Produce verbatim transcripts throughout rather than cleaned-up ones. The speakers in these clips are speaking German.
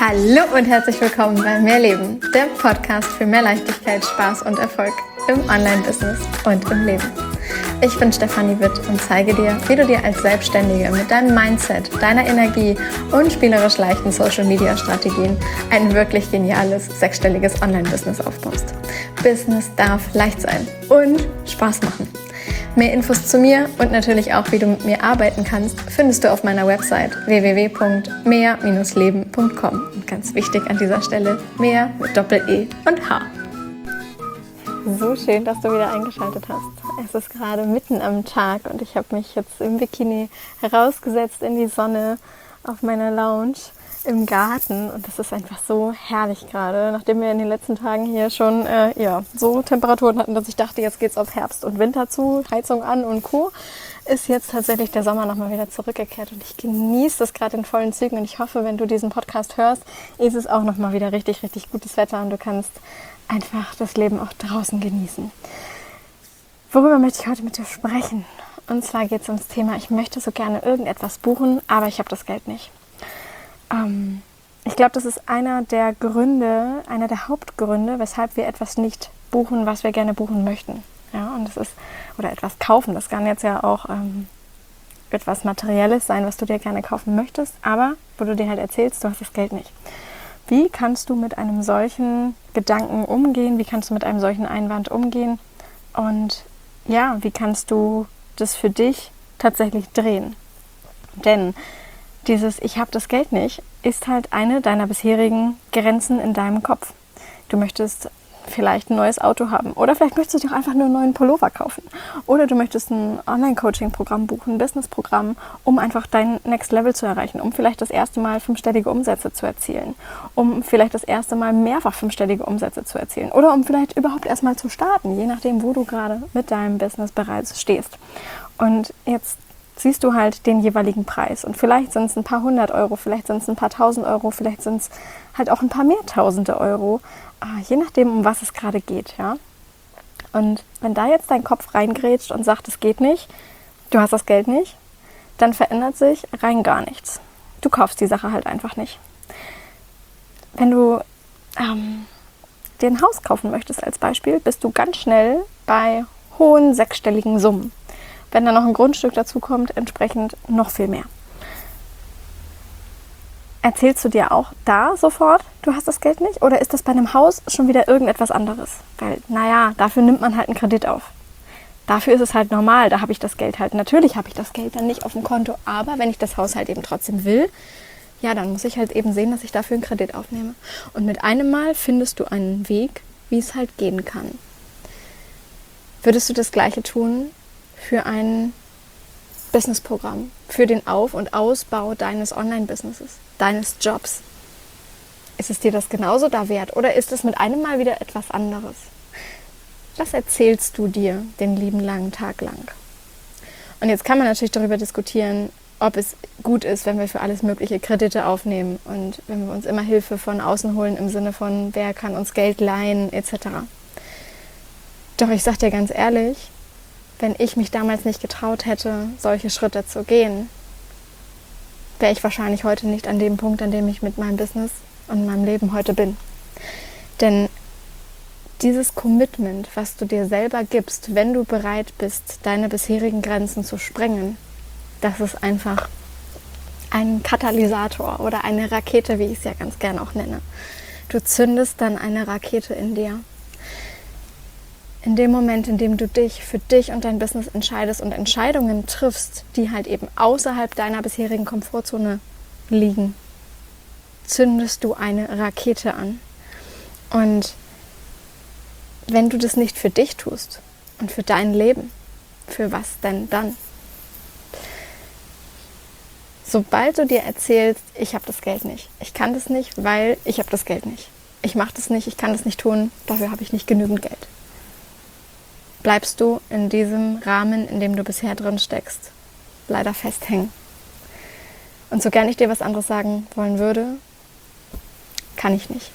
Hallo und herzlich willkommen bei Mehr Leben, der Podcast für mehr Leichtigkeit, Spaß und Erfolg im Online-Business und im Leben. Ich bin Stefanie Witt und zeige dir, wie du dir als Selbstständige mit deinem Mindset, deiner Energie und spielerisch leichten Social-Media-Strategien ein wirklich geniales, sechsstelliges Online-Business aufbaust. Business darf leicht sein und Spaß machen. Mehr Infos zu mir und natürlich auch, wie du mit mir arbeiten kannst, findest du auf meiner Website w w w punkt mehr Bindestrich leben punkt com. Und ganz wichtig an dieser Stelle, mehr mit Doppel-E und H. So schön, dass du wieder eingeschaltet hast. Es ist gerade mitten am Tag und ich habe mich jetzt im Bikini herausgesetzt in die Sonne auf meiner Lounge im Garten und das ist einfach so herrlich gerade, nachdem wir in den letzten Tagen hier schon äh, ja, so Temperaturen hatten, dass ich dachte, jetzt geht's auf Herbst und Winter zu, Heizung an und Co., ist jetzt tatsächlich der Sommer nochmal wieder zurückgekehrt und ich genieße das gerade in vollen Zügen und ich hoffe, wenn du diesen Podcast hörst, ist es auch nochmal wieder richtig, richtig gutes Wetter und du kannst einfach das Leben auch draußen genießen. Worüber möchte ich heute mit dir sprechen? Und zwar geht es ums Thema, ich möchte so gerne irgendetwas buchen, aber ich habe das Geld nicht. Ähm, ich glaube, das ist einer der Gründe, einer der Hauptgründe, weshalb wir etwas nicht buchen, was wir gerne buchen möchten. Ja, und das ist, oder etwas kaufen, das kann jetzt ja auch ähm, etwas Materielles sein, was du dir gerne kaufen möchtest, aber wo du dir halt erzählst, du hast das Geld nicht. Wie kannst du mit einem solchen Gedanken umgehen? Wie kannst du mit einem solchen Einwand umgehen? Und ja, wie kannst du das für dich tatsächlich drehen? Denn dieses Ich habe das Geld nicht ist halt eine deiner bisherigen Grenzen in deinem Kopf. Du möchtest vielleicht ein neues Auto haben oder vielleicht möchtest du dir auch einfach nur einen neuen Pullover kaufen oder du möchtest ein Online-Coaching-Programm buchen, ein Business-Programm, um einfach dein Next Level zu erreichen, um vielleicht das erste Mal fünfstellige Umsätze zu erzielen, um vielleicht das erste Mal mehrfach fünfstellige Umsätze zu erzielen oder um vielleicht überhaupt erstmal zu starten, je nachdem, wo du gerade mit deinem Business bereits stehst. Und jetzt siehst du halt den jeweiligen Preis und vielleicht sind es ein paar hundert Euro, vielleicht sind es ein paar tausend Euro, vielleicht sind es halt auch ein paar mehr tausende Euro, je nachdem, um was es gerade geht, ja. Und wenn da jetzt dein Kopf reingrätscht und sagt, es geht nicht, du hast das Geld nicht, dann verändert sich rein gar nichts. Du kaufst die Sache halt einfach nicht. Wenn du ähm, dir ein Haus kaufen möchtest als Beispiel, bist du ganz schnell bei hohen sechsstelligen Summen. Wenn da noch ein Grundstück dazu kommt, entsprechend noch viel mehr. Erzählst du dir auch da sofort, du hast das Geld nicht? Oder ist das bei einem Haus schon wieder irgendetwas anderes? Weil, naja, dafür nimmt man halt einen Kredit auf. Dafür ist es halt normal, da habe ich das Geld halt. Natürlich habe ich das Geld dann nicht auf dem Konto, aber wenn ich das Haus halt eben trotzdem will, ja, dann muss ich halt eben sehen, dass ich dafür einen Kredit aufnehme. Und mit einem Mal findest du einen Weg, wie es halt gehen kann. Würdest du das Gleiche tun für ein Businessprogramm, für den Auf- und Ausbau deines Online-Businesses, deines Jobs? Ist es dir das genauso da wert oder ist es mit einem Mal wieder etwas anderes? Was erzählst du dir den lieben langen Tag lang? Und jetzt kann man natürlich darüber diskutieren, ob es gut ist, wenn wir für alles mögliche Kredite aufnehmen und wenn wir uns immer Hilfe von außen holen im Sinne von, wer kann uns Geld leihen et cetera. Doch ich sag dir ganz ehrlich, wenn ich mich damals nicht getraut hätte, solche Schritte zu gehen, wäre ich wahrscheinlich heute nicht an dem Punkt, an dem ich mit meinem Business und meinem Leben heute bin. Denn dieses Commitment, was du dir selber gibst, wenn du bereit bist, deine bisherigen Grenzen zu sprengen, das ist einfach ein Katalysator oder eine Rakete, wie ich es ja ganz gerne auch nenne. Du zündest dann eine Rakete in dir. In dem Moment, in dem du dich für dich und dein Business entscheidest und Entscheidungen triffst, die halt eben außerhalb deiner bisherigen Komfortzone liegen, zündest du eine Rakete an. Und wenn du das nicht für dich tust und für dein Leben, für was denn dann? Sobald du dir erzählst, ich habe das Geld nicht, ich kann das nicht, weil ich habe das Geld nicht, ich mache das nicht, ich kann das nicht tun, dafür habe ich nicht genügend Geld, bleibst du in diesem Rahmen, in dem du bisher drin steckst, leider festhängen. Und so gern ich dir was anderes sagen wollen würde, kann ich nicht.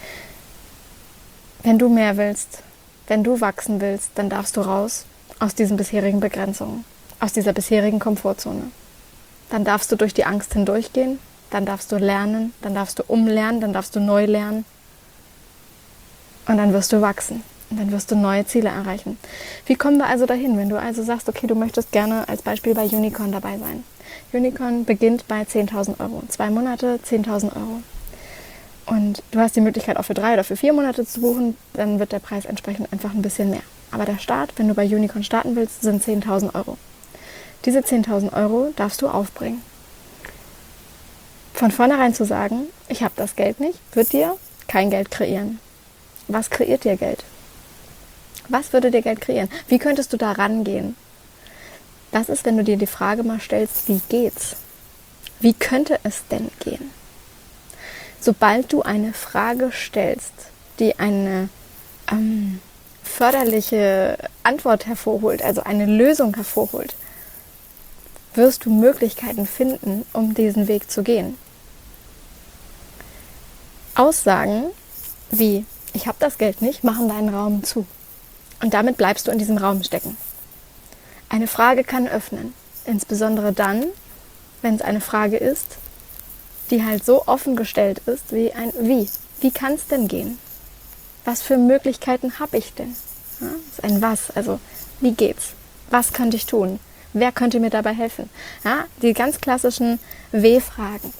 Wenn du mehr willst, wenn du wachsen willst, dann darfst du raus aus diesen bisherigen Begrenzungen, aus dieser bisherigen Komfortzone. Dann darfst du durch die Angst hindurchgehen dann darfst du lernen, dann darfst du umlernen, dann darfst du neu lernen und dann wirst du wachsen und dann wirst du neue Ziele erreichen. Wie kommen wir also dahin, wenn du also sagst, okay, du möchtest gerne als Beispiel bei Unicorn dabei sein. Unicorn beginnt bei zehntausend Euro, zwei Monate, zehntausend Euro. Und du hast die Möglichkeit auch für drei oder für vier Monate zu buchen, dann wird der Preis entsprechend einfach ein bisschen mehr. Aber der Start, wenn du bei Unicorn starten willst, sind zehntausend Euro. Diese zehntausend Euro darfst du aufbringen. Von vornherein zu sagen, ich habe das Geld nicht, wird dir kein Geld kreieren. Was kreiert dir Geld? Was würde dir Geld kreieren? Wie könntest du da rangehen? Das ist, wenn du dir die Frage mal stellst, wie geht's? Wie könnte es denn gehen? Sobald du eine Frage stellst, die eine ähm, förderliche Antwort hervorholt, also eine Lösung hervorholt, wirst du Möglichkeiten finden, um diesen Weg zu gehen. Aussagen wie, ich habe das Geld nicht, machen deinen Raum zu. Und damit bleibst du in diesem Raum stecken. Eine Frage kann öffnen, insbesondere dann, wenn es eine Frage ist, die halt so offen gestellt ist wie ein Wie. Wie kann es denn gehen? Was für Möglichkeiten habe ich denn? Ja, das ist ein Was, also wie geht's? Was könnte ich tun? Wer könnte mir dabei helfen? Ja, die ganz klassischen W-Fragen.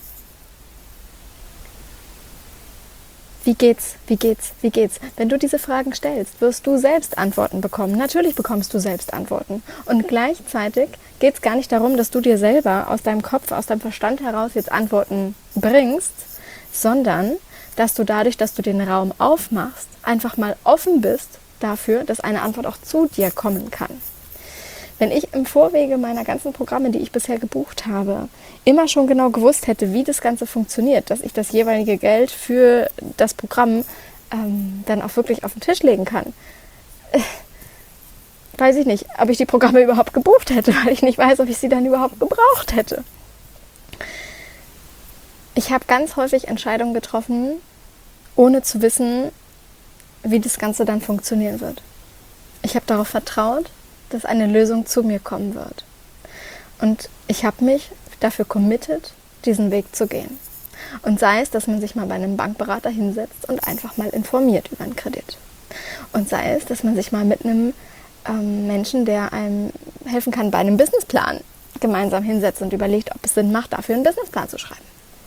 Wie geht's? Wie geht's? Wie geht's? Wenn du diese Fragen stellst, wirst du selbst Antworten bekommen. Natürlich bekommst du selbst Antworten. Und gleichzeitig geht es gar nicht darum, dass du dir selber aus deinem Kopf, aus deinem Verstand heraus jetzt Antworten bringst, sondern dass du dadurch, dass du den Raum aufmachst, einfach mal offen bist dafür, dass eine Antwort auch zu dir kommen kann. Wenn ich im Vorwege meiner ganzen Programme, die ich bisher gebucht habe, immer schon genau gewusst hätte, wie das Ganze funktioniert, dass ich das jeweilige Geld für das Programm ähm, dann auch wirklich auf den Tisch legen kann, äh, weiß ich nicht, ob ich die Programme überhaupt gebucht hätte, weil ich nicht weiß, ob ich sie dann überhaupt gebraucht hätte. Ich habe ganz häufig Entscheidungen getroffen, ohne zu wissen, wie das Ganze dann funktionieren wird. Ich habe darauf vertraut, dass eine Lösung zu mir kommen wird. Und ich habe mich dafür committed, diesen Weg zu gehen. Und sei es, dass man sich mal bei einem Bankberater hinsetzt und einfach mal informiert über einen Kredit. Und sei es, dass man sich mal mit einem ähm, Menschen, der einem helfen kann, bei einem Businessplan gemeinsam hinsetzt und überlegt, ob es Sinn macht, dafür einen Businessplan zu schreiben.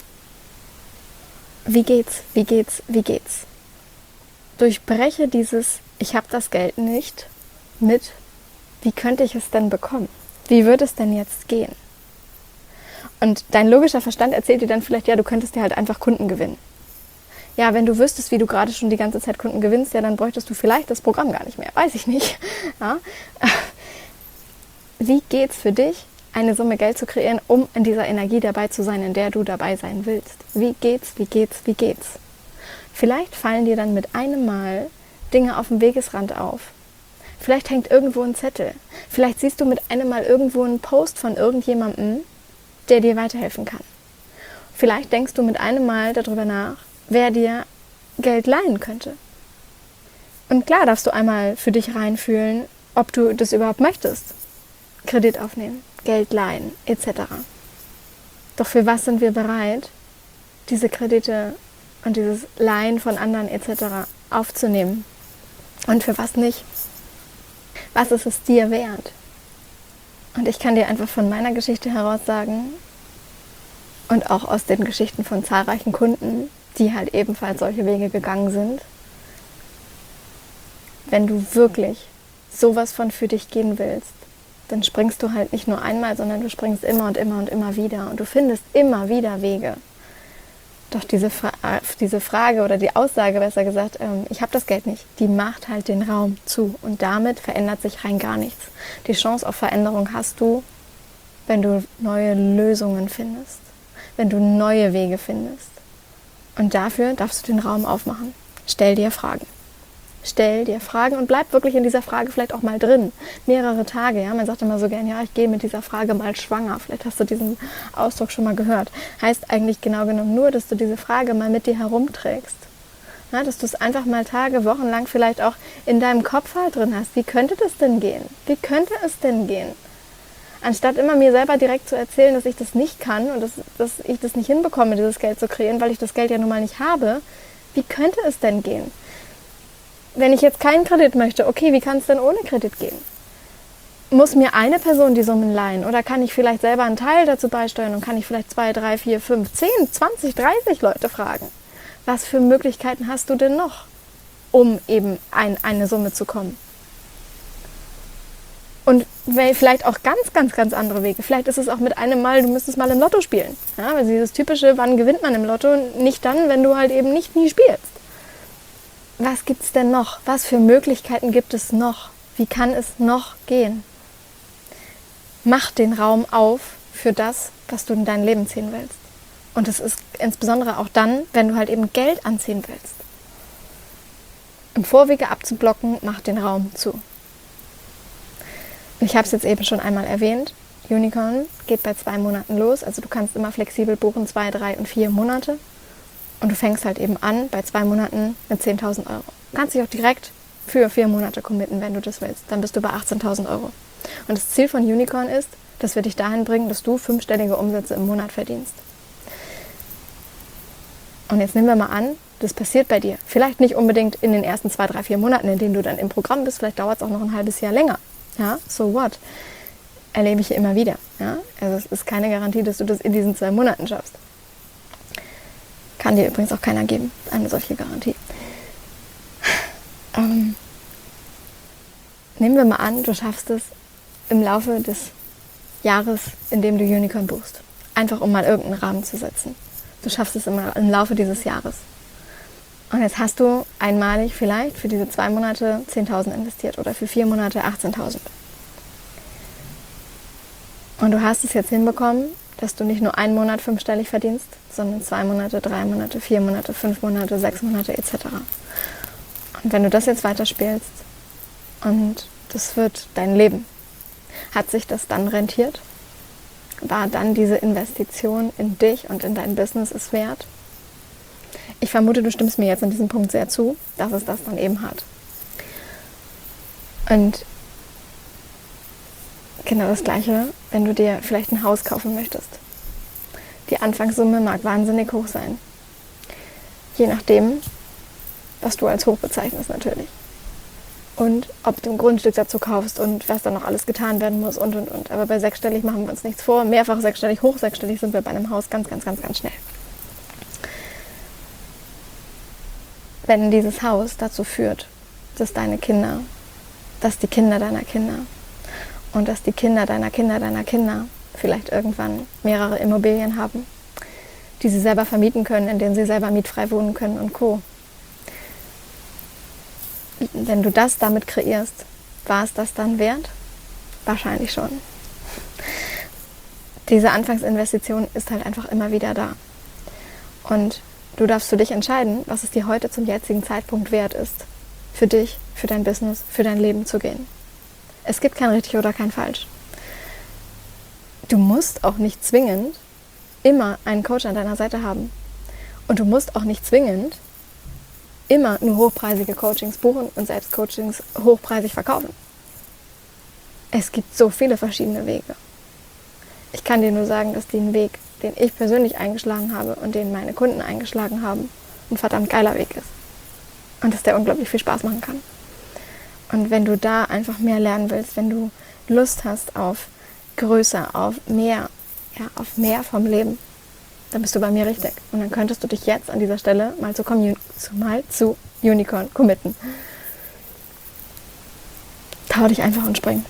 Wie geht's? Wie geht's? Wie geht's? Durchbreche dieses, ich habe das Geld nicht, mit wie könnte ich es denn bekommen? Wie würde es denn jetzt gehen? Und dein logischer Verstand erzählt dir dann vielleicht, ja, du könntest dir halt einfach Kunden gewinnen. Ja, wenn du wüsstest, wie du gerade schon die ganze Zeit Kunden gewinnst, ja, dann bräuchtest du vielleicht das Programm gar nicht mehr. Weiß ich nicht. Ja. Wie geht's für dich, eine Summe Geld zu kreieren, um in dieser Energie dabei zu sein, in der du dabei sein willst? Wie geht's, wie geht's, wie geht's? Vielleicht fallen dir dann mit einem Mal Dinge auf dem Wegesrand auf. Vielleicht hängt irgendwo ein Zettel. Vielleicht siehst du mit einem Mal irgendwo einen Post von irgendjemandem, der dir weiterhelfen kann. Vielleicht denkst du mit einem Mal darüber nach, wer dir Geld leihen könnte. Und klar darfst du einmal für dich reinfühlen, ob du das überhaupt möchtest. Kredit aufnehmen, Geld leihen, et cetera. Doch für was sind wir bereit, diese Kredite und dieses Leihen von anderen et cetera aufzunehmen? Und für was nicht? Was ist es dir wert? Und ich kann dir einfach von meiner Geschichte heraus sagen und auch aus den Geschichten von zahlreichen Kunden, die halt ebenfalls solche Wege gegangen sind, wenn du wirklich sowas von für dich gehen willst, dann springst du halt nicht nur einmal, sondern du springst immer und immer und immer wieder und du findest immer wieder Wege. Doch diese, Fra- diese Frage oder die Aussage, besser gesagt, ähm, ich habe das Geld nicht, die macht halt den Raum zu und damit verändert sich rein gar nichts. Die Chance auf Veränderung hast du, wenn du neue Lösungen findest, wenn du neue Wege findest. Und dafür darfst du den Raum aufmachen. Stell dir Fragen. Stell dir Fragen und bleib wirklich in dieser Frage vielleicht auch mal drin. Mehrere Tage, ja. Man sagt immer so gern, ja, ich gehe mit dieser Frage mal schwanger. Vielleicht hast du diesen Ausdruck schon mal gehört. Heißt eigentlich genau genommen nur, dass du diese Frage mal mit dir herumträgst. Ja, dass du es einfach mal Tage, Wochen lang vielleicht auch in deinem Kopf halt drin hast. Wie könnte das denn gehen? Wie könnte es denn gehen? Anstatt immer mir selber direkt zu erzählen, dass ich das nicht kann und dass, dass ich das nicht hinbekomme, dieses Geld zu kreieren, weil ich das Geld ja nun mal nicht habe, wie könnte es denn gehen? Wenn ich jetzt keinen Kredit möchte, okay, wie kann es denn ohne Kredit gehen? Muss mir eine Person die Summen leihen oder kann ich vielleicht selber einen Teil dazu beisteuern und kann ich vielleicht zwei, drei, vier, fünf, zehn, zwanzig, dreißig Leute fragen? Was für Möglichkeiten hast du denn noch, um eben ein, eine Summe zu kommen? Und vielleicht auch ganz, ganz, ganz andere Wege. Vielleicht ist es auch mit einem Mal, du müsstest mal im Lotto spielen. Ja, also dieses typische, wann gewinnt man im Lotto? Nicht dann, wenn du halt eben nicht nie spielst. Was gibt es denn noch? Was für Möglichkeiten gibt es noch? Wie kann es noch gehen? Mach den Raum auf für das, was du in dein Leben ziehen willst. Und es ist insbesondere auch dann, wenn du halt eben Geld anziehen willst. Im Vorwege abzublocken, mach den Raum zu. Ich habe es jetzt eben schon einmal erwähnt, Unicorn geht bei zwei Monaten los, also du kannst immer flexibel buchen, zwei, drei und vier Monate und du fängst halt eben an bei zwei Monaten mit zehntausend Euro. Du kannst dich auch direkt für vier Monate committen, wenn du das willst, dann bist du bei achtzehntausend Euro. Und das Ziel von Unicorn ist, dass wir dich dahin bringen, dass du fünfstellige Umsätze im Monat verdienst. Und jetzt nehmen wir mal an, das passiert bei dir. Vielleicht nicht unbedingt in den ersten zwei, drei, vier Monaten, in denen du dann im Programm bist, vielleicht dauert es auch noch ein halbes Jahr länger. Ja, so what? Erlebe ich immer wieder. Ja? Also es ist keine Garantie, dass du das in diesen zwei Monaten schaffst. Kann dir übrigens auch keiner geben, eine solche Garantie. Ähm, nehmen wir mal an, du schaffst es im Laufe des Jahres, in dem du Unicorn buchst. Einfach um mal irgendeinen Rahmen zu setzen. Du schaffst es im, im Laufe dieses Jahres. Und jetzt hast du einmalig vielleicht für diese zwei Monate zehntausend investiert oder für vier Monate achtzehntausend. Und du hast es jetzt hinbekommen, dass du nicht nur einen Monat fünfstellig verdienst, sondern zwei Monate, drei Monate, vier Monate, fünf Monate, sechs Monate et cetera. Und wenn du das jetzt weiterspielst und das wird dein Leben, hat sich das dann rentiert? War dann diese Investition in dich und in dein Business es wert? Ich vermute, du stimmst mir jetzt an diesem Punkt sehr zu, dass es das dann eben hat. Und genau das Gleiche, wenn du dir vielleicht ein Haus kaufen möchtest. Die Anfangssumme mag wahnsinnig hoch sein. Je nachdem, was du als hoch bezeichnest natürlich. Und ob du ein Grundstück dazu kaufst und was da noch alles getan werden muss und, und, und. Aber bei sechsstellig machen wir uns nichts vor. Mehrfach sechsstellig, hoch sechsstellig sind wir bei einem Haus ganz, ganz, ganz, ganz schnell. Wenn dieses Haus dazu führt, dass deine Kinder, dass die Kinder deiner Kinder und dass die Kinder deiner Kinder deiner Kinder vielleicht irgendwann mehrere Immobilien haben, die sie selber vermieten können, in denen sie selber mietfrei wohnen können und Co. Wenn du das damit kreierst, war es das dann wert? Wahrscheinlich schon. Diese Anfangsinvestition ist halt einfach immer wieder da. Und du darfst für dich entscheiden, was es dir heute zum jetzigen Zeitpunkt wert ist, für dich, für dein Business, für dein Leben zu gehen. Es gibt kein richtig oder kein falsch. Du musst auch nicht zwingend immer einen Coach an deiner Seite haben. Und du musst auch nicht zwingend immer nur hochpreisige Coachings buchen und selbst Coachings hochpreisig verkaufen. Es gibt so viele verschiedene Wege. Ich kann dir nur sagen, dass den Weg, den ich persönlich eingeschlagen habe und den meine Kunden eingeschlagen haben, ein verdammt geiler Weg ist. Und dass der unglaublich viel Spaß machen kann. Und wenn du da einfach mehr lernen willst, wenn du Lust hast auf größer, auf mehr, ja, auf mehr vom Leben, dann bist du bei mir richtig. Und dann könntest du dich jetzt an dieser Stelle mal zu, Commun- zu, mal zu Unicorn committen. Trau dich einfach und spring.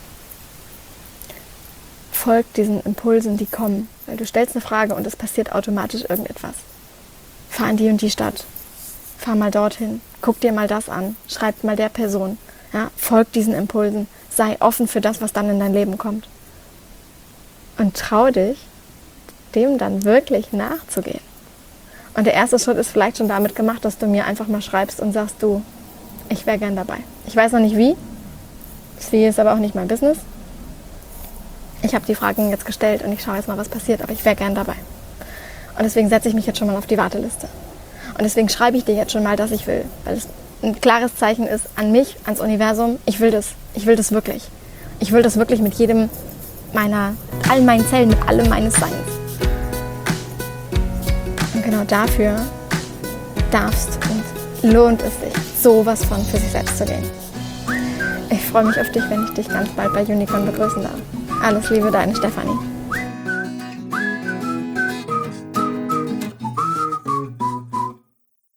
Folg diesen Impulsen, die kommen. Weil du stellst eine Frage und es passiert automatisch irgendetwas. Fahr in die und die Stadt. Fahr mal dorthin. Guck dir mal das an. Schreib mal der Person. Ja, folg diesen Impulsen. Sei offen für das, was dann in dein Leben kommt. Und trau dich, dem dann wirklich nachzugehen. Und der erste Schritt ist vielleicht schon damit gemacht, dass du mir einfach mal schreibst und sagst, du, ich wäre gern dabei. Ich weiß noch nicht wie. Das Wie ist aber auch nicht mein Business. Ich habe die Fragen jetzt gestellt und ich schaue jetzt mal, was passiert, aber ich wäre gern dabei. Und deswegen setze ich mich jetzt schon mal auf die Warteliste. Und deswegen schreibe ich dir jetzt schon mal, dass ich will. Weil es ein klares Zeichen ist an mich, ans Universum. Ich will das. Ich will das wirklich. Ich will das wirklich mit jedem meiner, allen meinen Zellen, mit allem meines Seins. Und genau dafür darfst und lohnt es sich, sowas von für sich selbst zu gehen. Ich freue mich auf dich, wenn ich dich ganz bald bei Unicorn begrüßen darf. Alles Liebe, deine Stefanie.